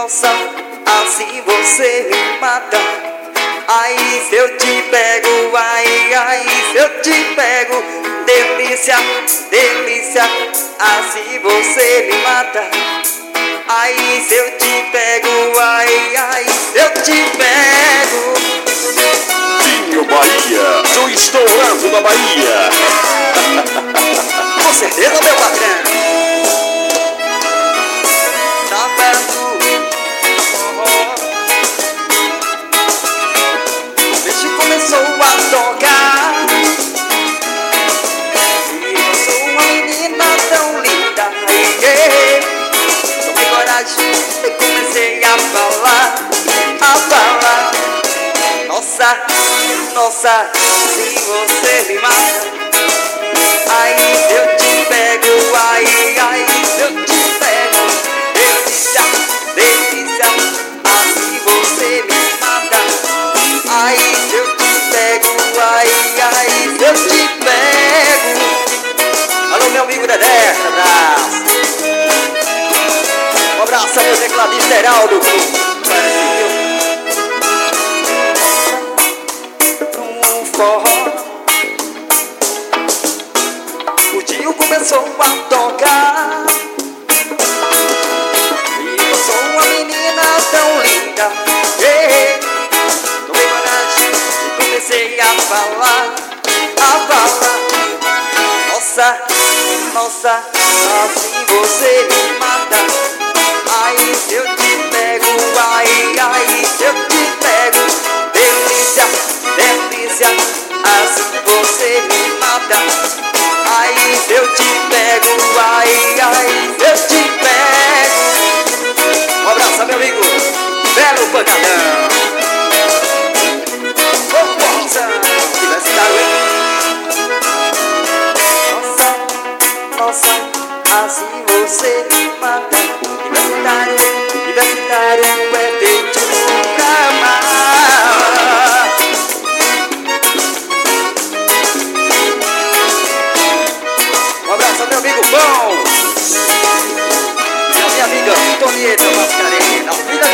Nossa, assim você me mata. Ai, se eu te pego, ai, ai, se eu te pego. Delícia, delícia, assim você me mata. Ai, se eu te pego, ai, ai, se eu te pego. Dinho Bahia, do estourando da Bahia. Com certeza, meu patrão. Tá perto. O bicho começou a tocar. E eu sou uma menina tão linda. Tomei coragem e comecei a falar. Nossa, nossa, se você me mata. Ai, se eu te pego, ai, ai, se eu te pego. Delícia, delícia, assim você me mata. Ai, se eu te pego, ai, ai, se eu te pego. Alô, meu amigo Dedé, abraço. Um abraço aí, o tecladista Heraldo. O Dinho começou a tocar. E eu sou uma menina tão linda. Tomei coragem e comecei a falar. Nossa, nossa, assim você me mata. Ai, se eu te pego, ai, ai, se eu te pego. Delícia, delícia, assim você me mata. Ai, se eu te pego, ai, ai, se eu te pego. Um abraço, meu amigo, Belo Pancadão. Ô, força, universitário, hein? Nossa, nossa, assim você me mata. Universitário, universitário, é feito pra amar. Um abraço, meu amigo Bom. E a minha amiga Antonieta Mascarenhas,